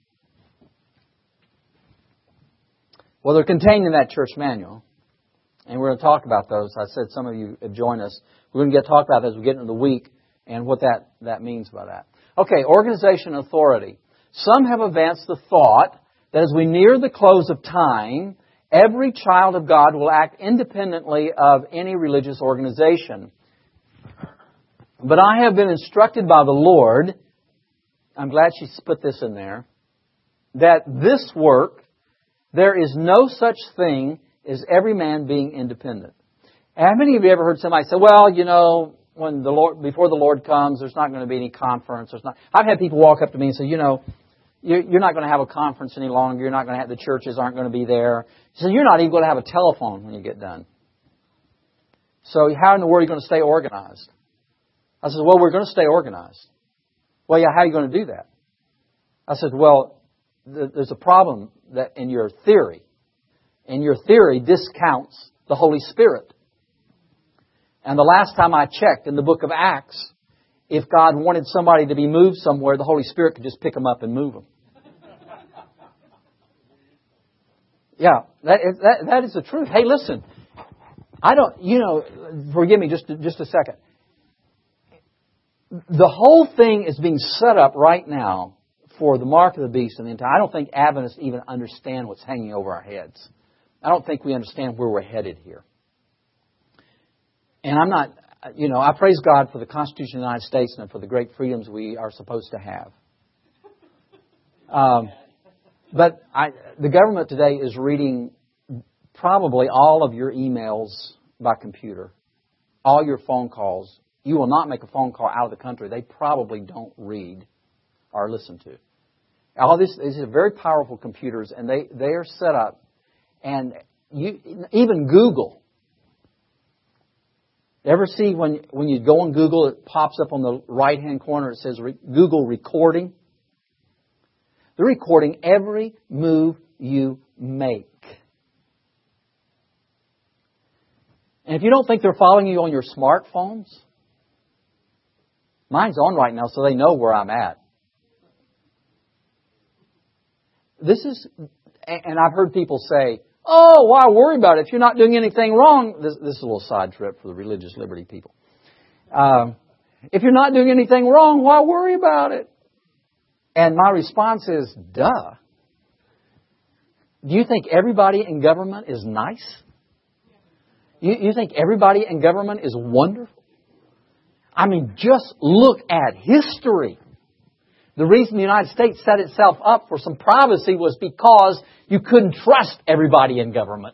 Well, they're contained in that church manual. And we're going to talk about those. I said some of you have joined us. We're going to get talk about that as we get into the week and what that, that means by that. Okay, organization and authority. Some have advanced the thought that as we near the close of time, every child of God will act independently of any religious organization. But I have been instructed by the Lord, I'm glad she put this in there, that this work, there is no such thing as every man being independent. How many of you ever heard somebody say, well, you know, when the Lord, before the Lord comes, there's not going to be any conference. There's not. I've had people walk up to me and say, you know, you're not going to have a conference any longer. You're not going to have, the churches aren't going to be there. So you're not even going to have a telephone when you get done. So how in the world are you going to stay organized? I said, well, we're going to stay organized. Well, yeah, how are you going to do that? I said, well, th- there's a problem that in your theory. And your theory discounts the Holy Spirit. And the last time I checked in the book of Acts, if God wanted somebody to be moved somewhere, the Holy Spirit could just pick them up and move them. Yeah, that is, that, that is the truth. Hey, listen, I don't, you know, forgive me just, just a second. The whole thing is being set up right now for the mark of the beast and the entire. I don't think Adventists even understand what's hanging over our heads. I don't think we understand where we're headed here. And I'm not, you know, I praise God for the Constitution of the United States and for the great freedoms we are supposed to have. Um, but I, the government today is reading probably all of your emails by computer, all your phone calls. You will not make a phone call out of the country they probably don't read or listen to. All this, these are very powerful computers, and they, they are set up. And you, even Google. Ever see when, when you go on Google, it pops up on the right-hand corner, it says re- Google recording? They're recording every move you make. And if you don't think they're following you on your smartphones, mine's on right now so they know where I'm at. This is, and I've heard people say, oh, why worry about it? If you're not doing anything wrong, this, this is a little side trip for the religious liberty people. Um, if you're not doing anything wrong, why worry about it? And my response is, duh. Do you think everybody in government is nice? You, you think everybody in government is wonderful? I mean, just look at history. The reason the United States set itself up for some privacy was because you couldn't trust everybody in government.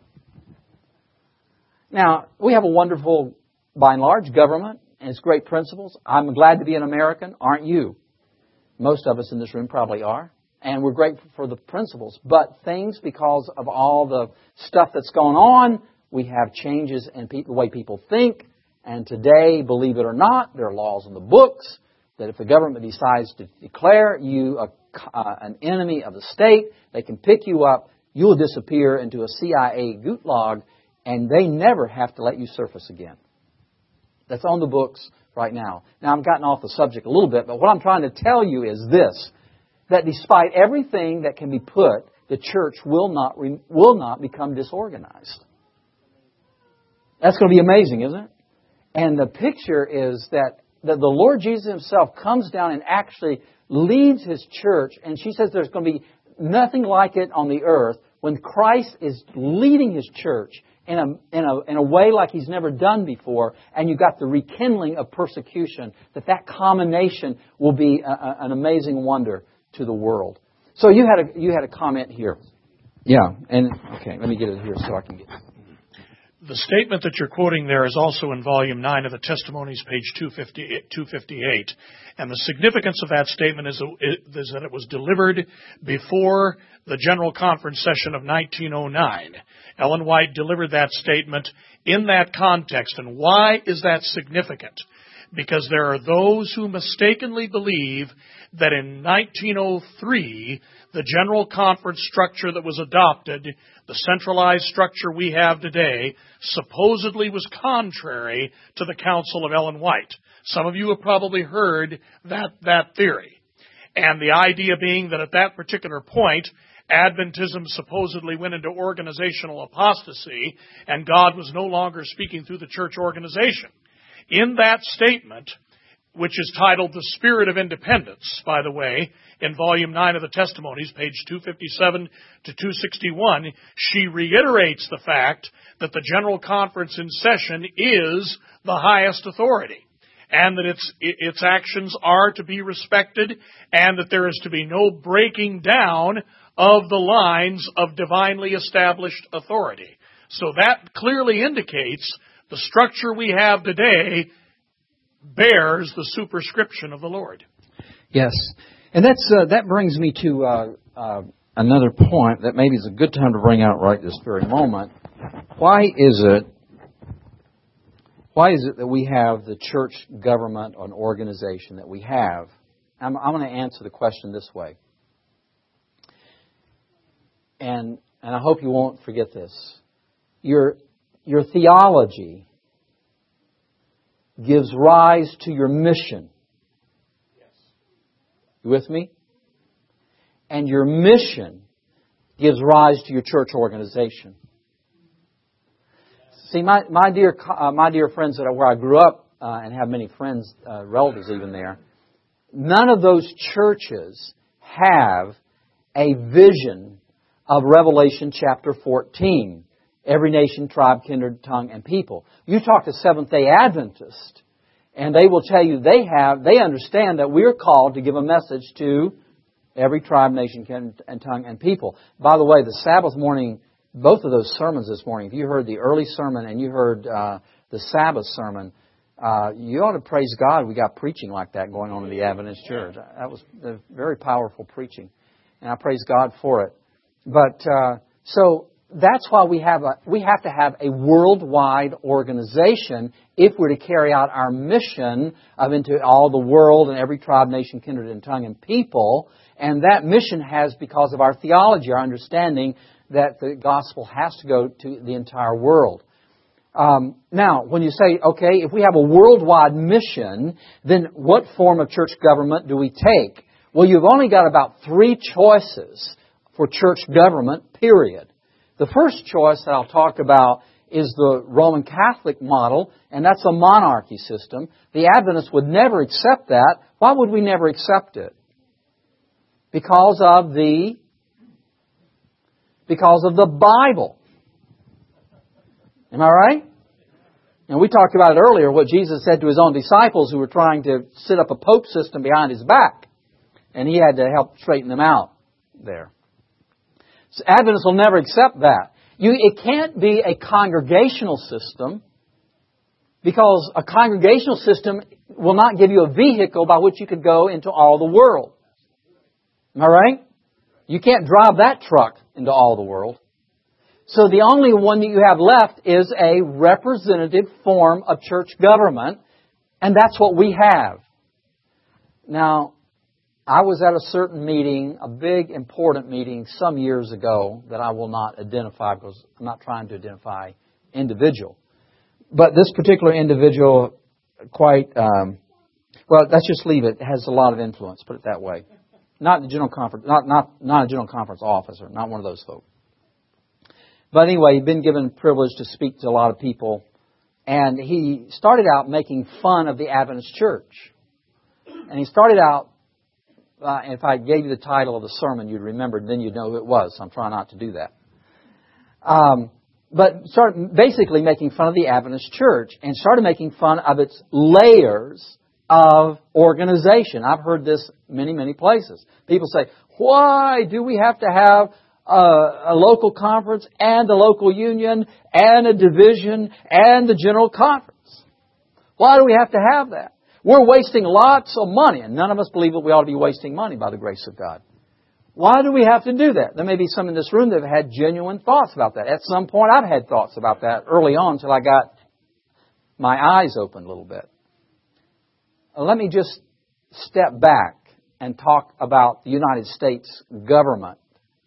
Now, we have a wonderful, by and large, government and its great principles. I'm glad to be an American, aren't you? Most of us in this room probably are. And we're grateful for the principles. But things, because of all the stuff that's going on, we have changes in pe- the way people think. And today, believe it or not, there are laws in the books that if the government decides to declare you a, uh, an enemy of the state, they can pick you up, you'll disappear into a C I A gulag, and they never have to let you surface again. That's on the books right now. Now, I've gotten off the subject a little bit, but what I'm trying to tell you is this, that despite everything that can be put, the church will not re, will not become disorganized. That's going to be amazing, isn't it? And the picture is that that the Lord Jesus Himself comes down and actually leads His church. And she says there's going to be nothing like it on the earth when Christ is leading His church in a, in a, in a way like He's never done before. And you've got the rekindling of persecution, that that combination will be a, a, an amazing wonder to the world. So you had a you had a comment here. Yeah, and okay, let me get it here so I can get it. The statement that you're quoting there is also in Volume nine of the Testimonies, page two fifty-eight. And the significance of that statement is, is that it was delivered before the General Conference session of nineteen oh nine. Ellen White delivered that statement in that context. And why is that significant? Because there are those who mistakenly believe that in nineteen oh three, the General Conference structure that was adopted, the centralized structure we have today, supposedly was contrary to the counsel of Ellen White. Some of you have probably heard that, that theory. And the idea being that at that particular point, Adventism supposedly went into organizational apostasy, and God was no longer speaking through the church organization. In that statement, which is titled The Spirit of Independence, by the way, in Volume nine of the Testimonies, page two fifty-seven to two sixty-one, she reiterates the fact that the General Conference in session is the highest authority, and that its, its actions are to be respected, and that there is to be no breaking down of the lines of divinely established authority. So that clearly indicates the structure we have today bears the superscription of the Lord. Yes. And that's uh, that brings me to uh, uh, another point that maybe is a good time to bring out right this very moment. Why is it why is it that we have the church government or an organization that we have? I'm, I'm going to answer the question this way. And and I hope you won't forget this. Your your theology gives rise to your mission. You with me? And your mission gives rise to your church organization. See, my my dear uh, my dear friends that are where I grew up uh, and have many friends, uh, relatives even there. None of those churches have a vision of Revelation chapter fourteen. Every nation, tribe, kindred, tongue, and people. You talk to Seventh-day Adventists, and they will tell you they have, they understand that we're called to give a message to every tribe, nation, kindred, and tongue, and people. By the way, the Sabbath morning, both of those sermons this morning, if you heard the early sermon and you heard uh, the Sabbath sermon, uh, you ought to praise God we got preaching like that going on in the Adventist Church. That was a very powerful preaching, and I praise God for it. But uh, so. That's why we have a, we have to have a worldwide organization if we're to carry out our mission of into all the world and every tribe, nation, kindred, and tongue and people. And that mission has, because of our theology, our understanding that the gospel has to go to the entire world. Um, now, when you say, okay, if we have a worldwide mission, then what form of church government do we take? Well, you've only got about three choices for church government, period. The first choice that I'll talk about is the Roman Catholic model, and that's a monarchy system. The Adventists would never accept that. Why would we never accept it? Because of the because of the Bible. Am I right? And we talked about it earlier, what Jesus said to His own disciples who were trying to set up a pope system behind His back. And He had to help straighten them out there. So Adventists will never accept that. You, it can't be a congregational system, because a congregational system will not give you a vehicle by which you could go into all the world. Am I right? You can't drive that truck into all the world. So the only one that you have left is a representative form of church government, and that's what we have. Now, I was at a certain meeting, a big, important meeting some years ago that I will not identify because I'm not trying to identify individual. But this particular individual, quite, um, well, let's just leave it. It has a lot of influence, put it that way. Not the general conference, not, not, not a general conference officer, not one of those folks. But anyway, he'd been given privilege to speak to a lot of people. And he started out making fun of the Adventist church. And he started out, Uh, if I gave you the title of the sermon, you'd remember, then you'd know who it was. I'm trying not to do that. Um, but started basically making fun of the Adventist church and started making fun of its layers of organization. I've heard this many, many places. People say, why do we have to have a, a local conference and a local union and a division and the general conference? Why do we have to have that? We're wasting lots of money, and none of us believe that we ought to be wasting money by the grace of God. Why do we have to do that? There may be some in this room that have had genuine thoughts about that. At some point, I've had thoughts about that early on until I got my eyes opened a little bit. Let me just step back and talk about the United States government.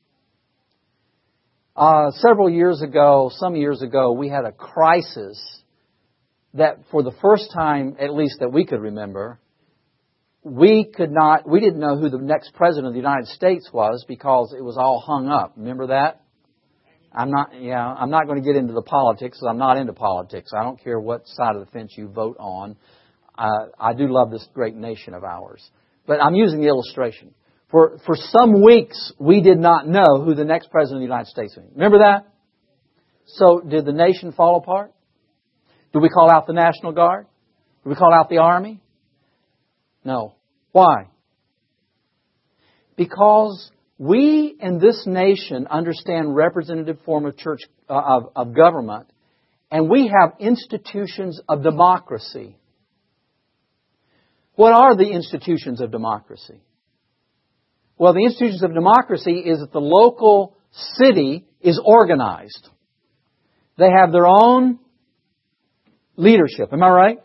Uh, several years ago, some years ago, we had a crisis that for the first time, at least that we could remember, we could not, we didn't know who the next president of the United States was because it was all hung up. Remember that? I'm not, yeah, I'm not going to get into the politics because I'm not into politics. I don't care what side of the fence you vote on. Uh, I do love this great nation of ours. But I'm using the illustration. For, for some weeks, we did not know who the next president of the United States was. Remember that? So did the nation fall apart? Did we call out the National Guard? Did we call out the Army? No. Why? Because we in this nation understand representative form of church uh, of, of government, and we have institutions of democracy. What are the institutions of democracy? Well, the institutions of democracy is that the local city is organized. They have their own leadership. Am I right?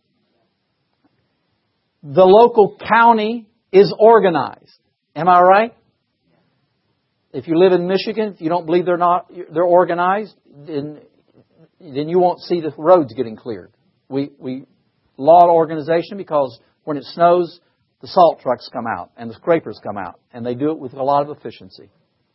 The local county is organized. Am I right? If you live in Michigan, if you don't believe they're not they're organized, then then you won't see the roads getting cleared. We we laud organization because when it snows, the salt trucks come out and the scrapers come out, and they do it with a lot of efficiency.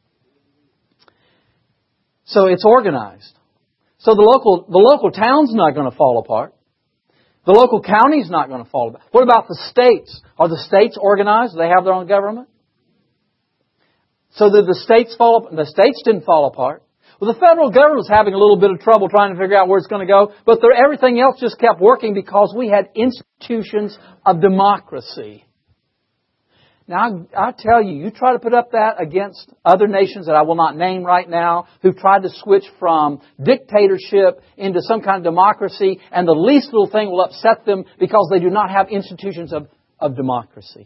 So it's organized. So the local the local town's not going to fall apart. The local county's not going to fall apart. What about the states? Are the states organized? Do they have their own government? So did the states fall apart? The states didn't fall apart. Well, the federal government was having a little bit of trouble trying to figure out where it's going to go, but there, everything else just kept working because we had institutions of democracy. Now, I, I tell you, you try to put up that against other nations that I will not name right now, who tried to switch from dictatorship into some kind of democracy, and the least little thing will upset them because they do not have institutions of, of democracy.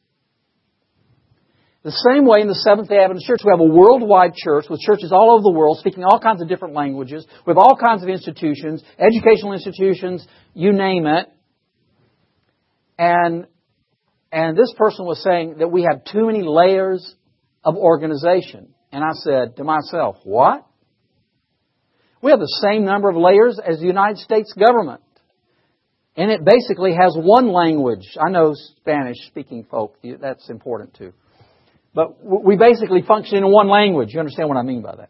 The same way in the Seventh-day Adventist Church, we have a worldwide church with churches all over the world speaking all kinds of different languages. We have all kinds of institutions, educational institutions, you name it. And, and this person was saying that we have too many layers of organization. And I said to myself, what? We have the same number of layers as the United States government. And it basically has one language. I know Spanish-speaking folk, that's important too. But we basically function in one language. You understand what I mean by that?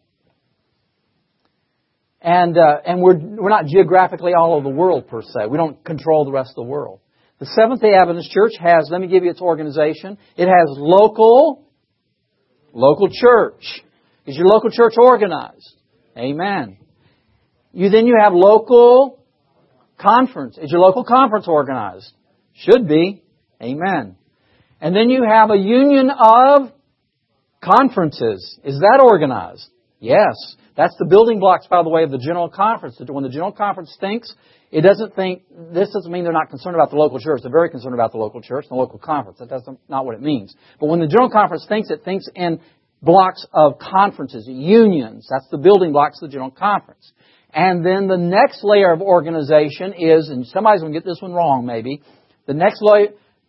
And uh, and we're we're not geographically all over the world per se. We don't control the rest of the world. The Seventh-day Adventist Church has, let me give you its organization. It has local, local church. Is your local church organized? Amen. You then you have local conference. Is your local conference organized? Should be. Amen. And then you have a union of conferences. Is that organized? Yes. That's the building blocks, by the way, of the General Conference. When the General Conference thinks, it doesn't think, this doesn't mean they're not concerned about the local church. They're very concerned about the local church and the local conference. That's not what it means. But when the General Conference thinks, it thinks in blocks of conferences, unions. That's the building blocks of the General Conference. And then the next layer of organization is, and somebody's going to get this one wrong maybe, the next layer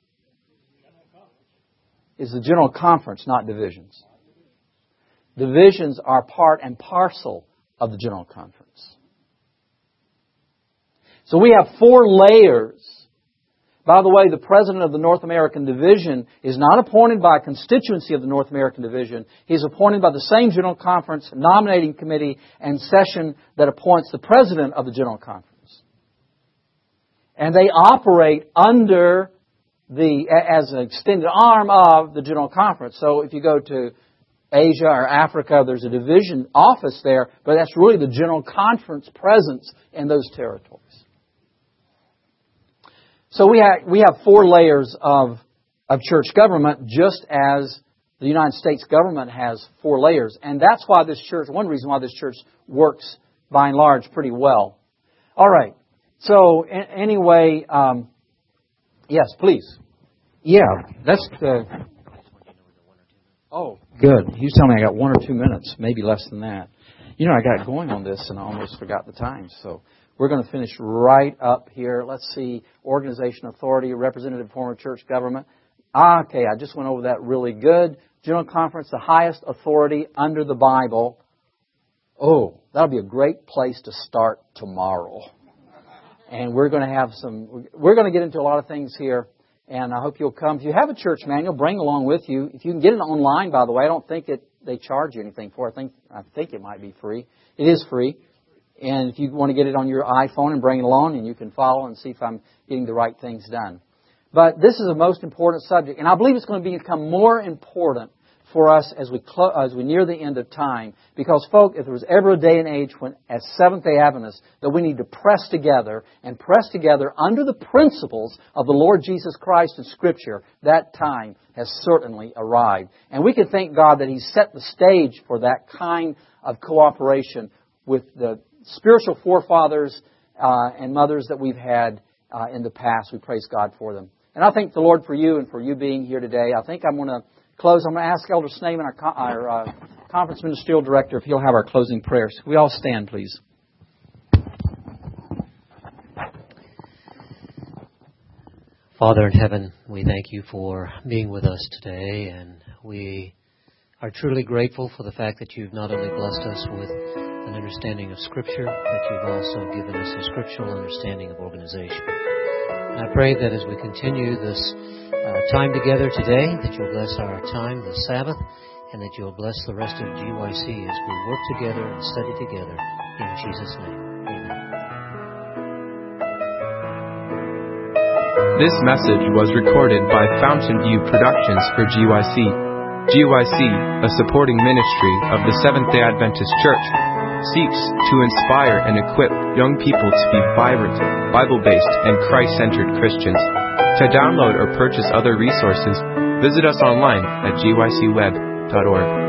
is the General Conference, not divisions. Divisions are part and parcel of the General Conference. So we have four layers. By the way, the president of the North American Division is not appointed by a constituency of the North American Division. He's appointed by the same General Conference nominating committee and session that appoints the president of the General Conference. And they operate under the as an extended arm of the General Conference. So if you go to Asia or Africa, there's a division office there, but that's really the General Conference presence in those territories. So we have we have four layers of of church government, just as the United States government has four layers, and that's why this church. One reason why this church works by and large pretty well. All right. So a- anyway, um, yes, please. Yeah, that's the. Oh, good. He was telling me I got one or two minutes, maybe less than that. You know, I got going on this and I almost forgot the time. So we're going to finish right up here. Let's see. Organization, authority, representative form of church government. Ah, okay, I just went over that really good. General Conference, the highest authority under the Bible. Oh, that'll be a great place to start tomorrow. And we're going to have some, we're going to get into a lot of things here. And I hope you'll come. If you have a church manual, bring it along with you. If you can get it online, by the way, I don't think it they charge you anything for it. I think I think it might be free. It is free. And if you want to get it on your iPhone and bring it along, and you can follow and see if I'm getting the right things done. But this is the most important subject, and I believe it's going to become more important for us as we clo- as we near the end of time. Because, folk, if there was ever a day and age when, as Seventh-day Adventists, that we need to press together and press together under the principles of the Lord Jesus Christ and Scripture, that time has certainly arrived. And we can thank God that He's set the stage for that kind of cooperation with the spiritual forefathers uh, and mothers that we've had uh, in the past. We praise God for them. And I thank the Lord for you and for you being here today. I think I'm going to close. I'm going to ask Elder Snaman, our, co- our uh, Conference Ministerial Director, if he'll have our closing prayers. We all stand, please. Father in heaven, we thank you for being with us today, and we are truly grateful for the fact that you've not only blessed us with an understanding of Scripture, but you've also given us a scriptural understanding of organization. And I pray that as we continue this uh, time together today, that you'll bless our time, the Sabbath, and that you'll bless the rest of G Y C as we work together and study together. In Jesus' name, amen. This message was recorded by Fountain View Productions for G Y C. G Y C, a supporting ministry of the Seventh-day Adventist Church, seeks to inspire and equip young people to be vibrant, Bible-based, and Christ-centered Christians. To download or purchase other resources, visit us online at G Y C web dot org.